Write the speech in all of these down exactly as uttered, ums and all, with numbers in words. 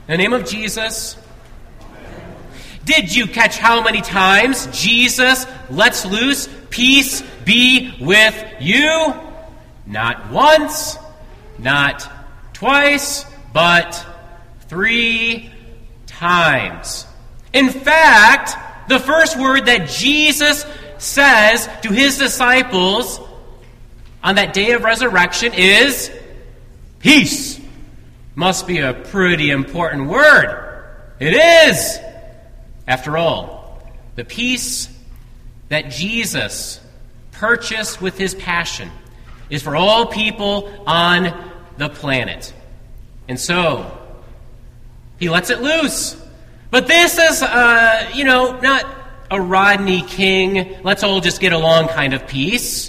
In the name of Jesus. Did you catch how many times Jesus lets loose, peace be with you? Not once, not twice, but three times. In fact, the first word that Jesus says to his disciples on that day of resurrection is peace. Must be a pretty important word. It is. After all, the peace that Jesus purchased with his passion is for all people on the planet. And so, he lets it loose. But this is, uh, you know, not a Rodney King, let's all just get along kind of peace.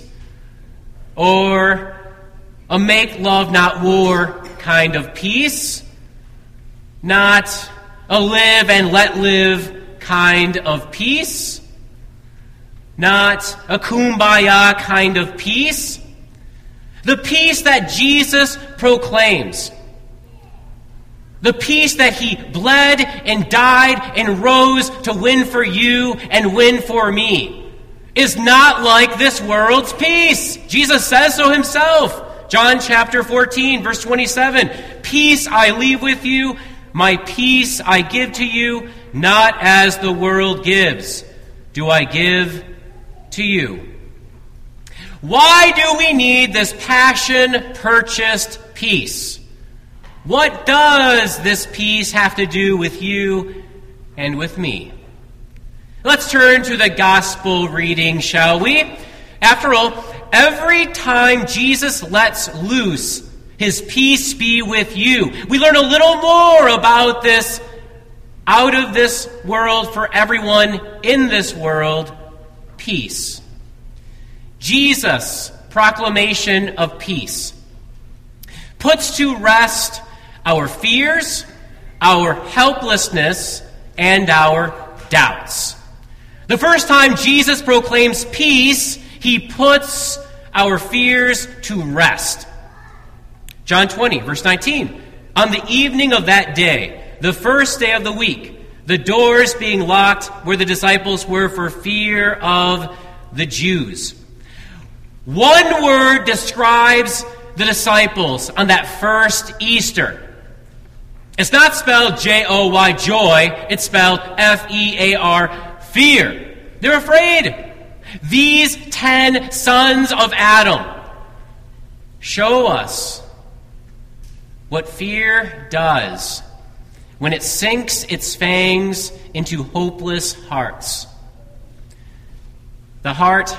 Or a make love, not war kind of peace. Not a live and let live kind of peace. Not a kumbaya kind of peace. The peace that Jesus proclaims. The peace that he bled and died and rose to win for you and win for me is not like this world's peace. Jesus says so himself. John chapter fourteen, verse twenty-seven. Peace I leave with you, my peace I give to you, not as the world gives, do I give to you. Why do we need this passion-purchased peace? What does this peace have to do with you and with me? Let's turn to the gospel reading, shall we? After all, every time Jesus lets loose his peace be with you, we learn a little more about this out of this world for everyone in this world peace. Jesus' proclamation of peace puts to rest our fears, our helplessness, and our doubts. The first time Jesus proclaims peace, he puts our fears to rest. John twenty, verse nineteen. On the evening of that day, the first day of the week, the doors being locked where the disciples were for fear of the Jews. One word describes the disciples on that first Easter. It's not spelled J O Y, joy. It's spelled F E A R, fear. They're afraid. These ten sons of Adam show us what fear does when it sinks its fangs into hopeless hearts. The heart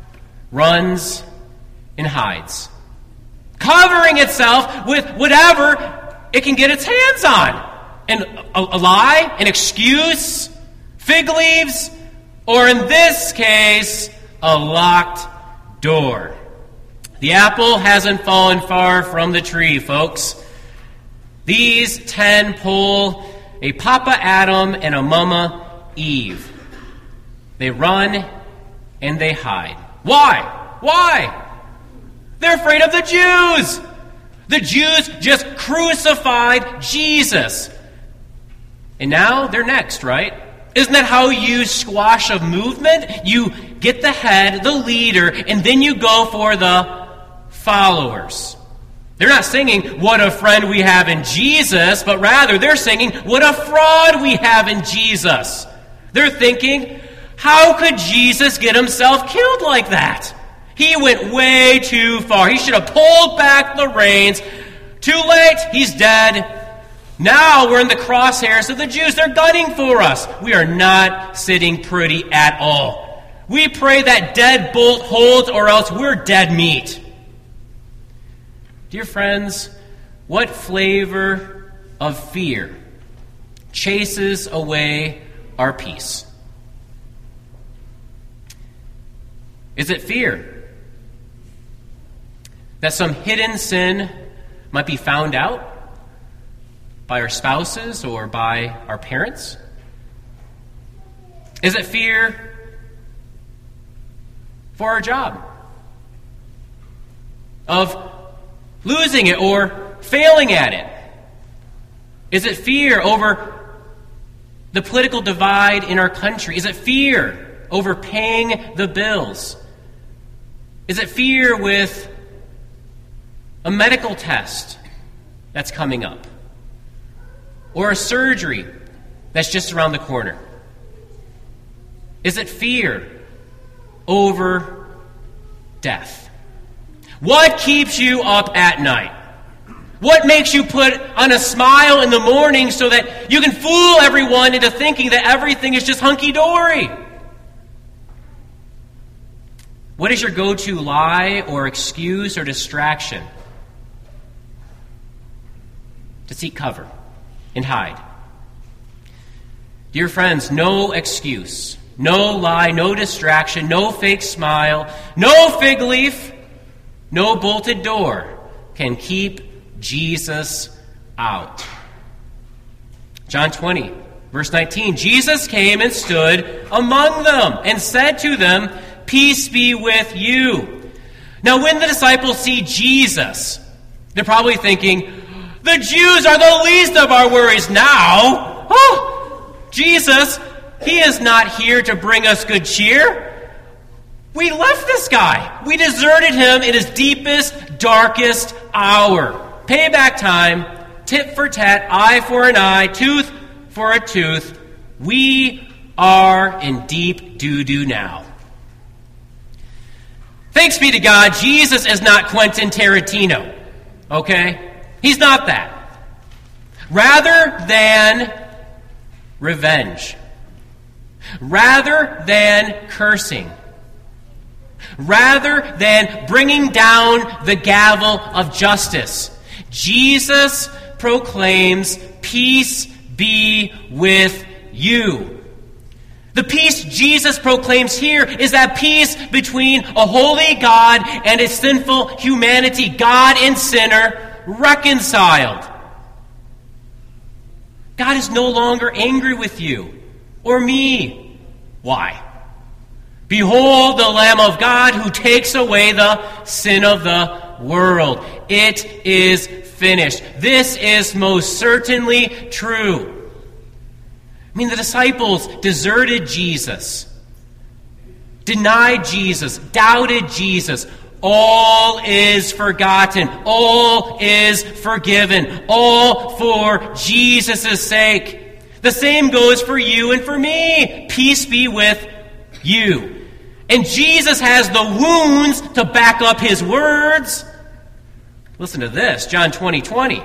runs and hides, covering itself with whatever it can get its hands on. An, a, a lie, an excuse, fig leaves, or in this case, a locked door. The apple hasn't fallen far from the tree, folks. These ten pull a Papa Adam and a Mama Eve. They run and they hide. Why? Why? They're afraid of the Jews. The Jews just crucified Jesus. And now they're next, right? Isn't that how you squash a movement? You get the head, the leader, and then you go for the followers. They're not singing, what a friend we have in Jesus, but rather they're singing, what a fraud we have in Jesus. They're thinking, how could Jesus get himself killed like that? He went way too far. He should have pulled back the reins. Too late, he's dead. Now we're in the crosshairs of the Jews. They're gunning for us. We are not sitting pretty at all. We pray that deadbolt holds or else we're dead meat. Dear friends, what flavor of fear chases away our peace? Is it fear that some hidden sin might be found out by our spouses or by our parents? Is it fear for our job? Of losing it or failing at it? Is it fear over the political divide in our country? Is it fear over paying the bills? Is it fear with a medical test that's coming up? Or a surgery that's just around the corner? Is it fear over death? What keeps you up at night? What makes you put on a smile in the morning so that you can fool everyone into thinking that everything is just hunky-dory? What is your go-to lie or excuse or distraction to seek cover and hide? Dear friends, no excuse, no lie, no distraction, no fake smile, no fig leaf, no bolted door can keep Jesus out. John twenty, verse nineteen, Jesus came and stood among them and said to them, "Peace be with you." Now, when the disciples see Jesus, they're probably thinking, the Jews are the least of our worries now. Oh, Jesus, he is not here to bring us good cheer. We left this guy. We deserted him in his deepest, darkest hour. Payback time, tit for tat, eye for an eye, tooth for a tooth. We are in deep doo-doo now. Thanks be to God, Jesus is not Quentin Tarantino, okay? He's not that. Rather than revenge, rather than cursing, rather than bringing down the gavel of justice, Jesus proclaims, "Peace be with you." The peace Jesus proclaims here is that peace between a holy God and a sinful humanity, God and sinner reconciled. God is no longer angry with you or me. Why? Behold the Lamb of God who takes away the sin of the world. It is finished. This is most certainly true. I mean, the disciples deserted Jesus, denied Jesus, doubted Jesus. All is forgotten. All is forgiven. All for Jesus' sake. The same goes for you and for me. Peace be with you. And Jesus has the wounds to back up his words. Listen to this, John twenty twenty.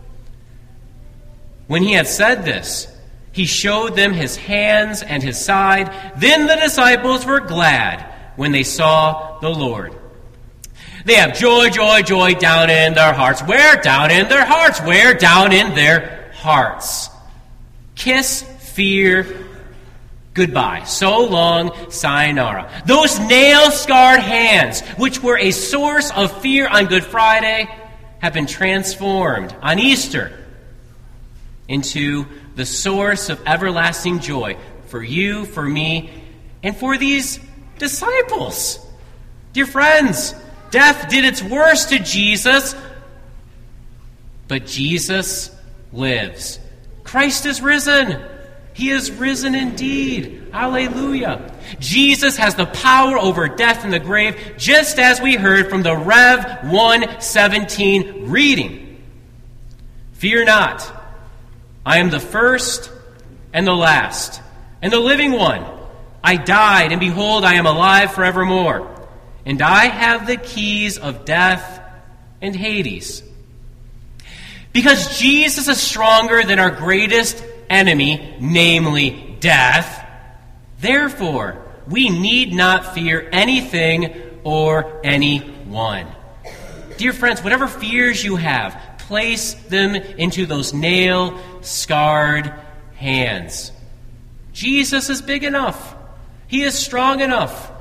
When he had said this, he showed them his hands and his side. Then the disciples were glad when they saw the Lord. They have joy, joy, joy down in their hearts. Where? Down in their hearts. Where? Down in their hearts. Kiss, fear, goodbye. So long, sayonara. Those nail-scarred hands, which were a source of fear on Good Friday, have been transformed on Easter into the source of everlasting joy for you, for me, and for these disciples. Dear friends, death did its worst to Jesus, but Jesus lives. Christ is risen. He is risen indeed. Hallelujah. Jesus has the power over death and the grave, just as we heard from the Rev one seventeen reading. Fear not. I am the first and the last, and the living one. I died, and behold, I am alive forevermore. And I have the keys of death and Hades. Because Jesus is stronger than our greatest enemy, namely death, therefore we need not fear anything or anyone. Dear friends, whatever fears you have, place them into those nail-scarred hands. Jesus is big enough. He is strong enough.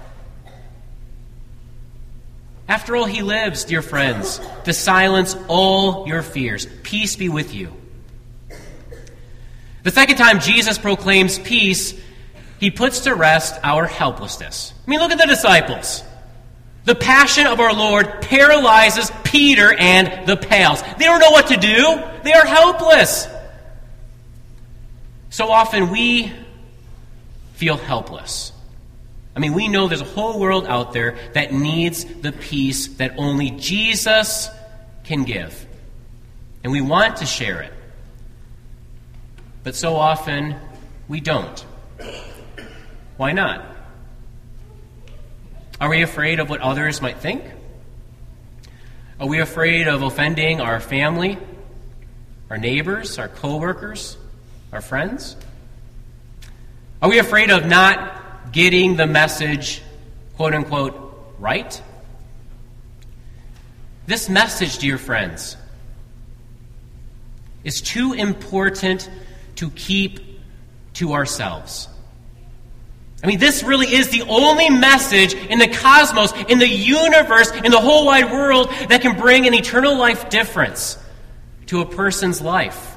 After all, he lives, dear friends, to silence all your fears. Peace be with you. The second time Jesus proclaims peace, he puts to rest our helplessness. I mean, look at the disciples. The passion of our Lord paralyzes Peter and the pals. They don't know what to do. They are helpless. So often we feel helpless. I mean, we know there's a whole world out there that needs the peace that only Jesus can give. And we want to share it. But so often we don't. Why not? Are we afraid of what others might think? Are we afraid of offending our family, our neighbors, our coworkers, our friends? Are we afraid of not getting the message, quote unquote, right? This message, dear friends, is too important to keep to ourselves. I mean, this really is the only message in the cosmos, in the universe, in the whole wide world that can bring an eternal life difference to a person's life.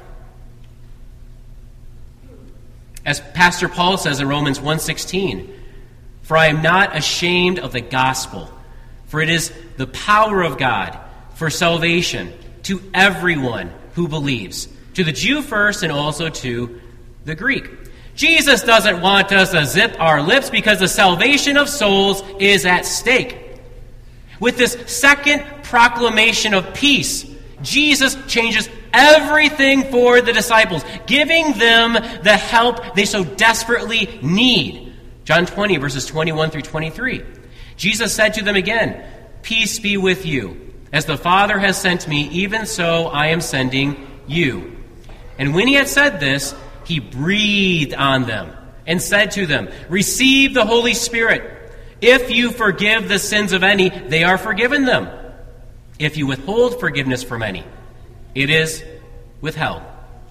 As Pastor Paul says in Romans one sixteen, "For I am not ashamed of the gospel, for it is the power of God for salvation to everyone who believes, to the Jew first and also to the Greek." Jesus doesn't want us to zip our lips because the salvation of souls is at stake. With this second proclamation of peace, Jesus changes everything for the disciples, giving them the help they so desperately need. John twenty, verses twenty-one through twenty-three. Jesus said to them again, "Peace be with you. As the Father has sent me, even so I am sending you." And when he had said this, he breathed on them and said to them, "Receive the Holy Spirit. If you forgive the sins of any, they are forgiven them. If you withhold forgiveness from any, it is withheld."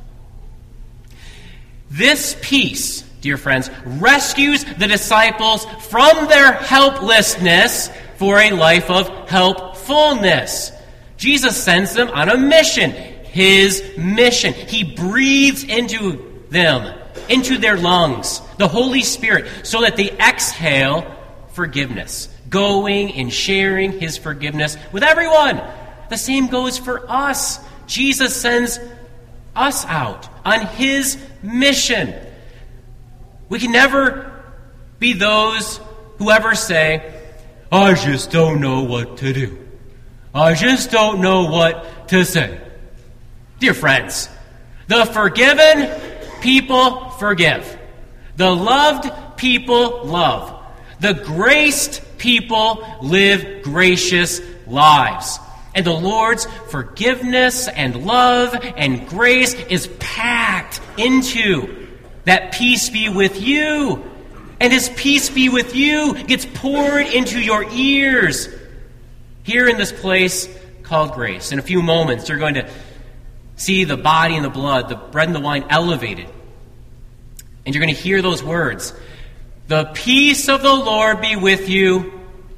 This peace, dear friends, rescues the disciples from their helplessness for a life of helpfulness. Jesus sends them on a mission, his mission. He breathes into them, into their lungs, the Holy Spirit, so that they exhale forgiveness, going and sharing his forgiveness with everyone. The same goes for us. Jesus sends us out on his mission. We can never be those who ever say, "I just don't know what to do. I just don't know what to say." Dear friends, the forgiven people forgive. The loved people love. The graced people live gracious lives. And the Lord's forgiveness and love and grace is packed into that peace be with you. And his peace be with you gets poured into your ears here in this place called grace. In a few moments, you're going to see the body and the blood, the bread and the wine elevated. And you're going to hear those words. "The peace of the Lord be with you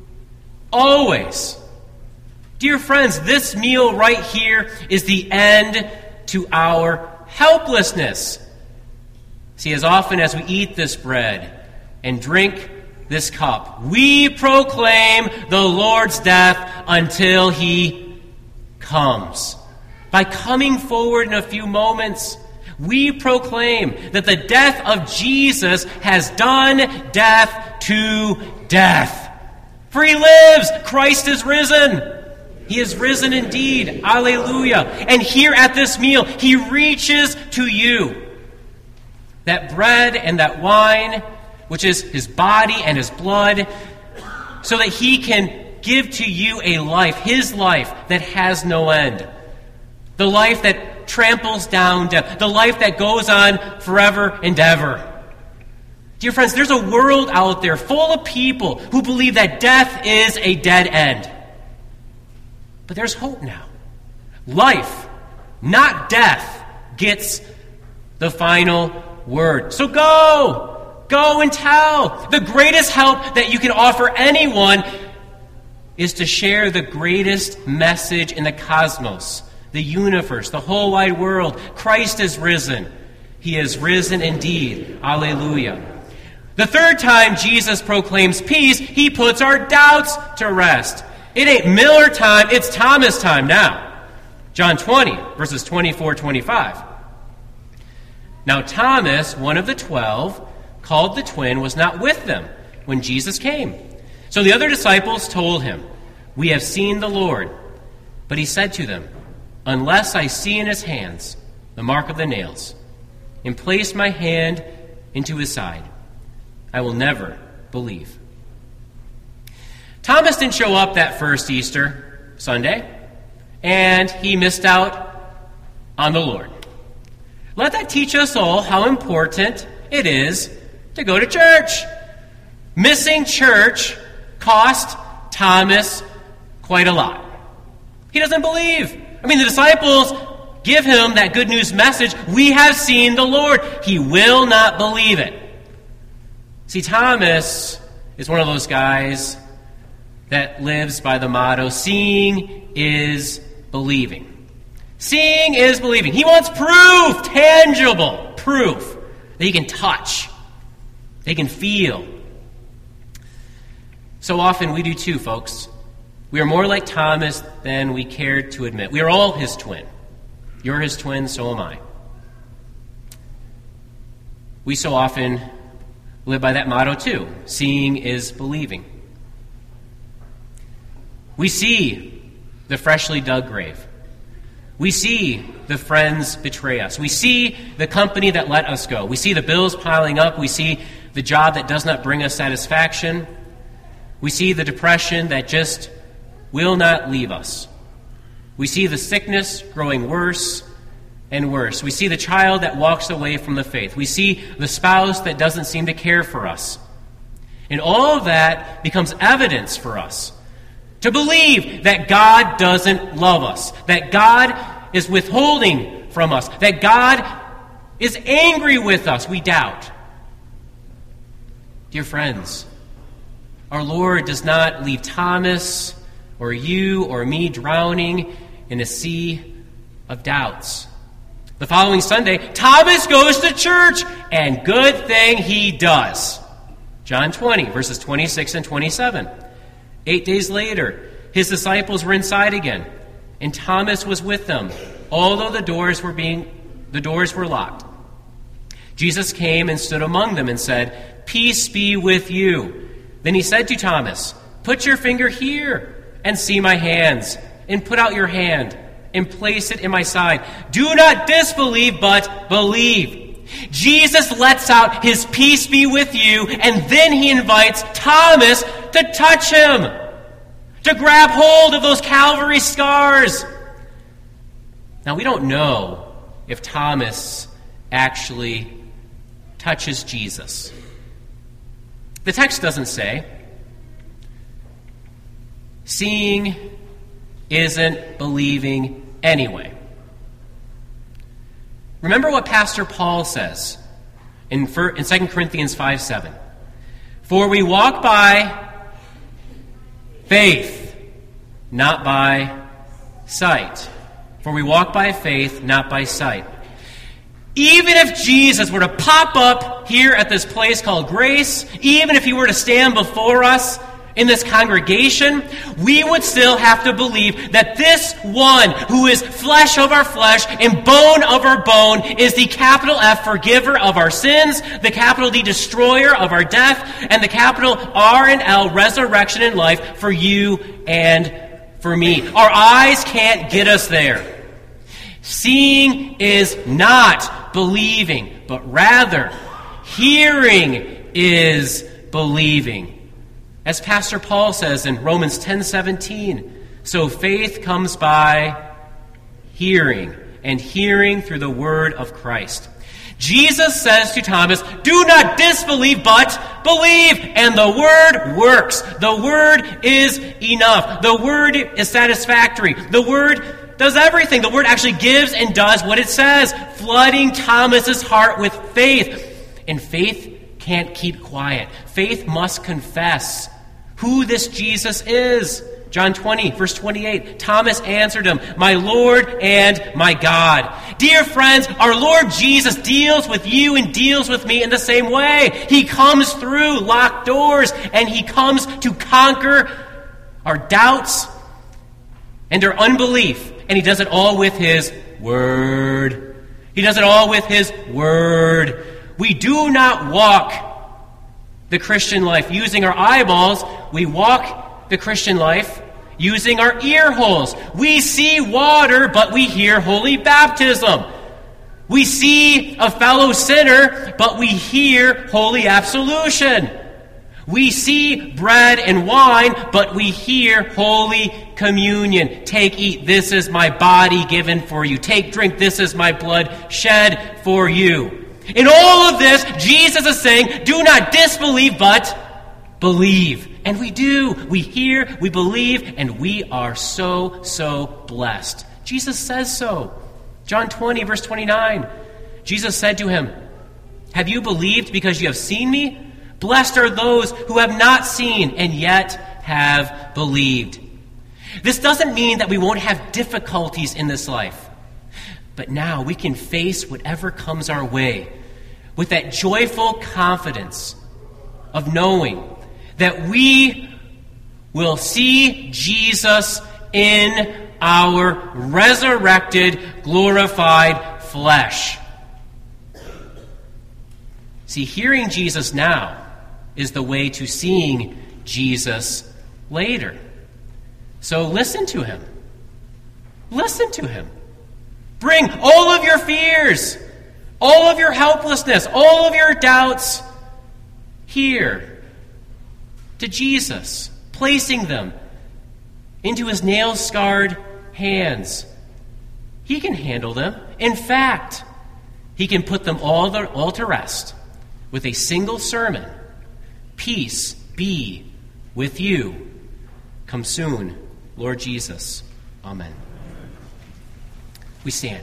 always." Dear friends, this meal right here is the end to our helplessness. See, as often as we eat this bread and drink this cup, we proclaim the Lord's death until he comes. By coming forward in a few moments, we proclaim that the death of Jesus has done death to death. For he lives. Christ is risen. He is risen indeed. Alleluia. And here at this meal, he reaches to you. That bread and that wine, which is his body and his blood, so that he can give to you a life, his life that has no end. The life that tramples down death. The life that goes on forever and ever. Dear friends, there's a world out there full of people who believe that death is a dead end. But there's hope now. Life, not death, gets the final word. So go! Go and tell. The greatest help that you can offer anyone is to share the greatest message in the cosmos, the universe, the whole wide world. Christ is risen. He is risen indeed. Alleluia. The third time Jesus proclaims peace, he puts our doubts to rest. It ain't Miller time, it's Thomas time now. John twenty, verses twenty-four to twenty-five. Now Thomas, one of the twelve, called the twin, was not with them when Jesus came. So the other disciples told him, "We have seen the Lord." But he said to them, "Unless I see in his hands the mark of the nails, and place my hand into his side, I will never believe." Thomas didn't show up that first Easter Sunday, and he missed out on the Lord. Let that teach us all how important it is to go to church. Missing church cost Thomas quite a lot. He doesn't believe. I mean, the disciples give him that good news message, "We have seen the Lord." He will not believe it. See, Thomas is one of those guys that lives by the motto, seeing is believing. Seeing is believing. He wants proof, tangible proof that he can touch, they can feel. So often we do too, folks. We are more like Thomas than we care to admit. We are all his twin. You're his twin, so am I. We so often live by that motto too. Seeing is believing. We see the freshly dug grave. We see the friends betray us. We see the company that let us go. We see the bills piling up. We see the job that does not bring us satisfaction. We see the depression that just will not leave us. We see the sickness growing worse and worse. We see the child that walks away from the faith. We see the spouse that doesn't seem to care for us. And all of that becomes evidence for us to believe that God doesn't love us, that God is withholding from us, that God is angry with us. We doubt. Dear friends, our Lord does not leave Thomas or you or me drowning in a sea of doubts. The following Sunday, Thomas goes to church, and good thing he does. John twenty, verses twenty-six and twenty-seven. Eight days later, his disciples were inside again, and Thomas was with them, although the doors were being the doors were locked. Jesus came and stood among them and said, "Peace be with you." Then he said to Thomas, "Put your finger here and see my hands, and put out your hand and place it in my side. Do not disbelieve, but believe." Jesus lets out his "peace be with you," and then he invites Thomas to touch him, to grab hold of those Calvary scars. Now, we don't know if Thomas actually touches Jesus. The text doesn't say. Seeing isn't believing anyway. Remember what Pastor Paul says in Second Corinthians five seven. "For we walk by faith, not by sight. For we walk by faith, not by sight." Even if Jesus were to pop up here at this place called Grace, even if he were to stand before us in this congregation, we would still have to believe that this one who is flesh of our flesh and bone of our bone is the capital F forgiver of our sins, the capital D destroyer of our death, and the capital R and L resurrection and life for you and for me. Our eyes can't get us there. Seeing is not believing, but rather hearing is believing. As Pastor Paul says in Romans ten seventeen, so faith comes by hearing, and hearing through the word of Christ. Jesus says to Thomas, "Do not disbelieve, but believe." And the word works. The word is enough. The word is satisfactory. The word does everything. The word actually gives and does what it says, flooding Thomas's heart with faith. And faith can't keep quiet. Faith must confess who this Jesus is. John twenty, verse twenty-eight, Thomas answered him, "My Lord and my God." Dear friends, our Lord Jesus deals with you and deals with me in the same way. He comes through locked doors, and he comes to conquer our doubts and our unbelief. And he does it all with his word. He does it all with his word. We do not walk the Christian life using our eyeballs. We walk the Christian life using our ear holes. We see water, but we hear holy baptism. We see a fellow sinner, but we hear holy absolution. We see bread and wine, but we hear holy communion. Take, eat, this is my body given for you. Take, drink, this is my blood shed for you. In all of this, Jesus is saying, do not disbelieve, but believe. And we do. We hear, we believe, and we are so, so blessed. Jesus says so. John twenty, verse twenty-nine. Jesus said to him, have you believed because you have seen me? Blessed are those who have not seen and yet have believed. This doesn't mean that we won't have difficulties in this life. But now we can face whatever comes our way with that joyful confidence of knowing that we will see Jesus in our resurrected, glorified flesh. See, hearing Jesus now is the way to seeing Jesus later. So listen to him. Listen to him. Bring all of your fears, all of your helplessness, all of your doubts here to Jesus, placing them into his nail-scarred hands. He can handle them. In fact, he can put them all, the, all to rest with a single sermon. Peace be with you. Come soon, Lord Jesus. Amen. We stand.